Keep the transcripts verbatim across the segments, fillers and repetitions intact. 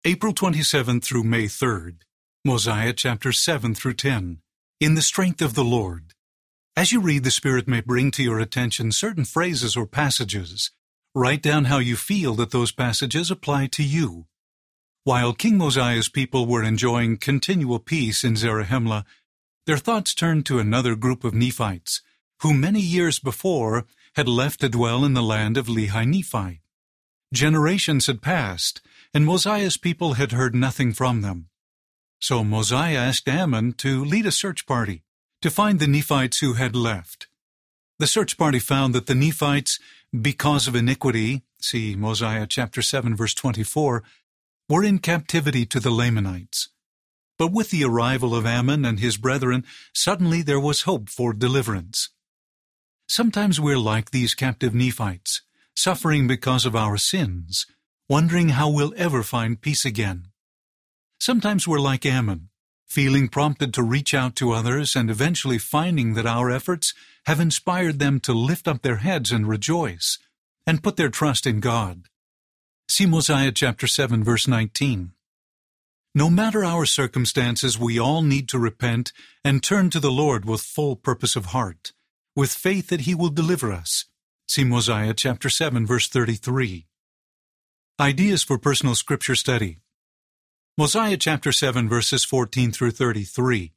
April twenty-seventh through May third, Mosiah chapters seven through ten, In the Strength of the Lord. As you read, the Spirit may bring to your attention certain phrases or passages. Write down how you feel that those passages apply to you. While King Mosiah's people were enjoying continual peace in Zarahemla, their thoughts turned to another group of Nephites, who many years before had left to dwell in the land of Lehi-Nephi. Generations had passed, and Mosiah's people had heard nothing from them. So Mosiah asked Ammon to lead a search party to find the Nephites who had left. The search party found that the Nephites, because of iniquity, see Mosiah chapter seven verse twenty-four, were in captivity to the Lamanites. But with the arrival of Ammon and his brethren, suddenly there was hope for deliverance. Sometimes we're like these captive Nephites, suffering because of our sins, wondering how we'll ever find peace again. Sometimes we're like Ammon, feeling prompted to reach out to others and eventually finding that our efforts have inspired them to lift up their heads and rejoice, and put their trust in God. See Mosiah chapter seven verse nineteen. No matter our circumstances, we all need to repent and turn to the Lord with full purpose of heart, with faith that He will deliver us. See Mosiah chapter seven verse thirty-three. Ideas for personal scripture study. Mosiah chapter seven verses fourteen through thirty-three.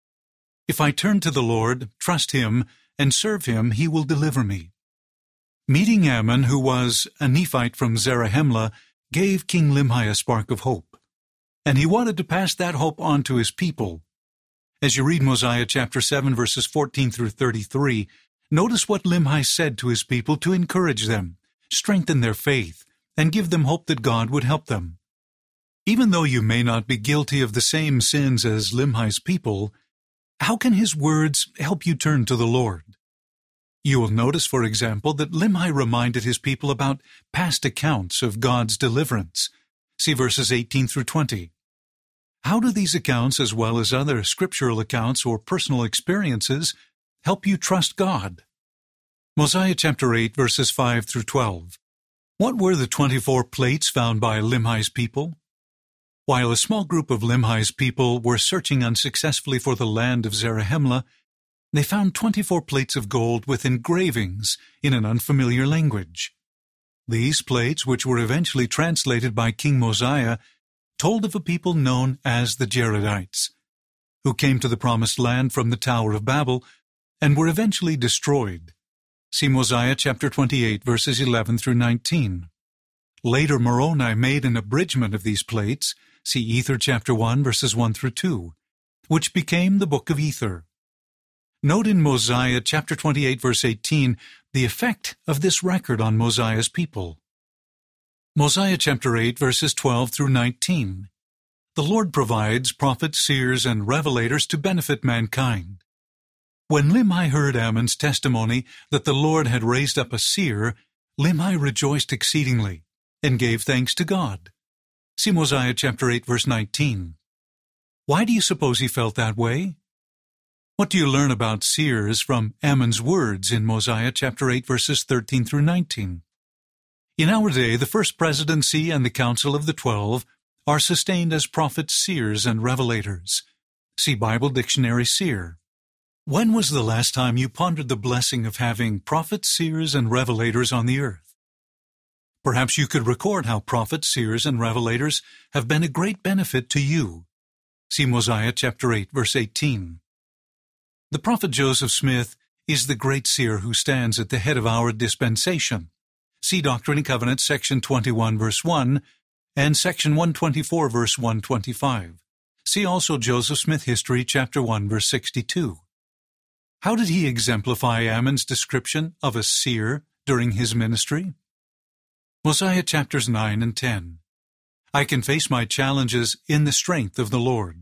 If I turn to the Lord, trust Him, and serve Him, He will deliver me. Meeting Ammon, who was a Nephite from Zarahemla, gave King Limhi a spark of hope, and he wanted to pass that hope on to his people. As you read Mosiah chapter seven verses fourteen through thirty-three, notice what Limhi said to his people to encourage them, strengthen their faith, and give them hope that God would help them. Even though you may not be guilty of the same sins as Limhi's people, how can his words help you turn to the Lord? You will notice, for example, that Limhi reminded his people about past accounts of God's deliverance. See verses eighteen through twenty. How do these accounts, as well as other scriptural accounts or personal experiences, help you trust God? Mosiah chapter eight, verses five through twelve. What were the twenty-four plates found by Limhi's people? While a small group of Limhi's people were searching unsuccessfully for the land of Zarahemla, they found twenty-four plates of gold with engravings in an unfamiliar language. These plates, which were eventually translated by King Mosiah, told of a people known as the Jaredites, who came to the Promised Land from the Tower of Babel and were eventually destroyed. See Mosiah chapter twenty-eight, verses eleven through nineteen. Later Moroni made an abridgment of these plates, see Ether chapter one, verses one through two, which became the Book of Ether. Note in Mosiah chapter twenty-eight, verse eighteen, the effect of this record on Mosiah's people. Mosiah chapter eight, verses twelve through nineteen. The Lord provides prophets, seers, and revelators to benefit mankind. When Limhi heard Ammon's testimony that the Lord had raised up a seer, Limhi rejoiced exceedingly and gave thanks to God. See Mosiah chapter eight, verse nineteen. Why do you suppose he felt that way? What do you learn about seers from Ammon's words in Mosiah chapter eight, verses thirteen through nineteen? In our day, the first presidency and the council of the twelve are sustained as prophets, seers, and revelators. See Bible Dictionary Seer. When was the last time you pondered the blessing of having prophets, seers, and revelators on the earth? Perhaps you could record how prophets, seers, and revelators have been a great benefit to you. See Mosiah chapter eight, verse eighteen. The prophet Joseph Smith is the great seer who stands at the head of our dispensation. See Doctrine and Covenants, section twenty-one, verse one, and section one twenty-four, verse one twenty-five. See also Joseph Smith History, chapter one, verse sixty-two. How did he exemplify Ammon's description of a seer during his ministry? Mosiah chapters nine and ten. I can face my challenges in the strength of the Lord.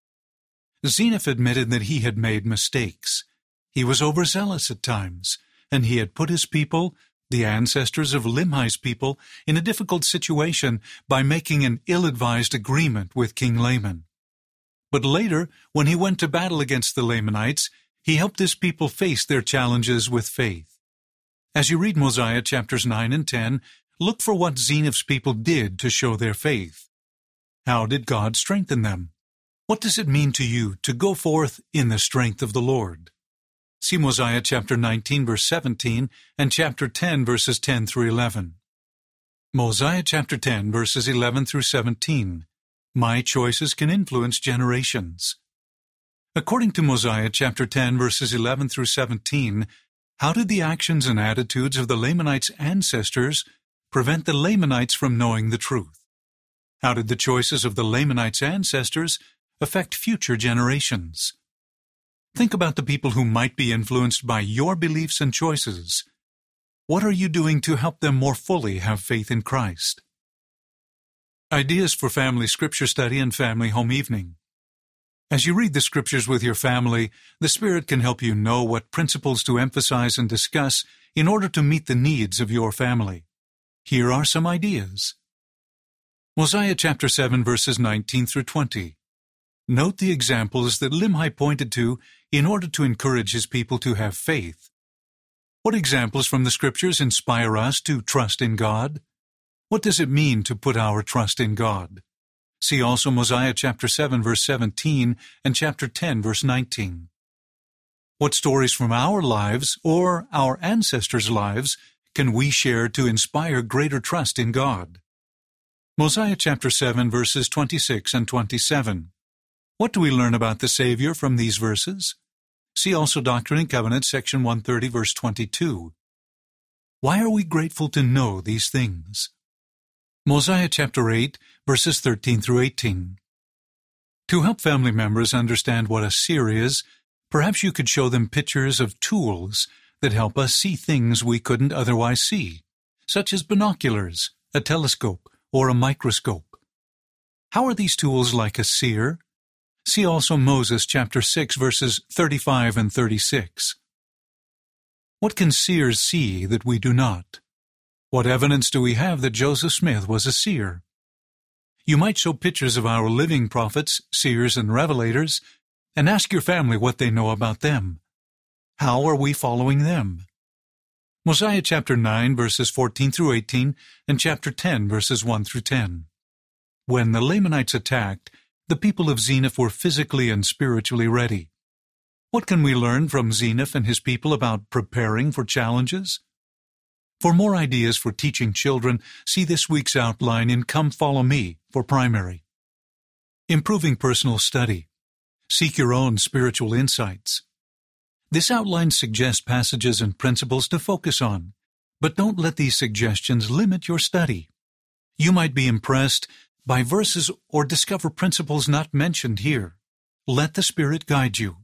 Zeniff admitted that he had made mistakes. He was overzealous at times, and he had put his people, the ancestors of Limhi's people, in a difficult situation by making an ill-advised agreement with King Laman. But later, when he went to battle against the Lamanites, he helped his people face their challenges with faith. As you read Mosiah chapters nine and ten, look for what Zeniff's people did to show their faith. How did God strengthen them? What does it mean to you to go forth in the strength of the Lord? See Mosiah chapter nineteen, verse seventeen, and chapter ten, verses ten through eleven. Mosiah chapter ten, verses eleven through seventeen. My choices can influence generations. According to Mosiah chapter ten, verses eleven through seventeen, how did the actions and attitudes of the Lamanites' ancestors prevent the Lamanites from knowing the truth? How did the choices of the Lamanites' ancestors affect future generations? Think about the people who might be influenced by your beliefs and choices. What are you doing to help them more fully have faith in Christ? Ideas for family scripture study and family home evening. As you read the scriptures with your family, the Spirit can help you know what principles to emphasize and discuss in order to meet the needs of your family. Here are some ideas. Mosiah chapter seven, verses nineteen through twenty. Note the examples that Limhi pointed to in order to encourage his people to have faith. What examples from the Scriptures inspire us to trust in God? What does it mean to put our trust in God? See also Mosiah chapter seven, verse seventeen, and chapter ten, verse nineteen. What stories from our lives or our ancestors' lives can we share to inspire greater trust in God? Mosiah chapter seven, verses twenty-six and twenty-seven. What do we learn about the Savior from these verses? See also Doctrine and Covenants, section one thirty, verse twenty-two. Why are we grateful to know these things? Mosiah chapter eight, verses thirteen through eighteen. To help family members understand what a seer is, perhaps you could show them pictures of tools that help us see things we couldn't otherwise see, such as binoculars, a telescope, or a microscope. How are these tools like a seer? See also Moses chapter six, verses thirty-five and thirty-six. What can seers see that we do not? What evidence do we have that Joseph Smith was a seer? You might show pictures of our living prophets, seers, and revelators, and ask your family what they know about them. How are we following them? Mosiah chapter nine, verses fourteen through eighteen, and chapter ten, verses one through ten. When the Lamanites attacked, the people of Zeniff were physically and spiritually ready. What can we learn from Zeniff and his people about preparing for challenges? For more ideas for teaching children, see this week's outline in Come Follow Me for primary. Improving personal study. Seek your own spiritual insights. This outline suggests passages and principles to focus on, but don't let these suggestions limit your study. You might be impressed by verses or discover principles not mentioned here. Let the Spirit guide you.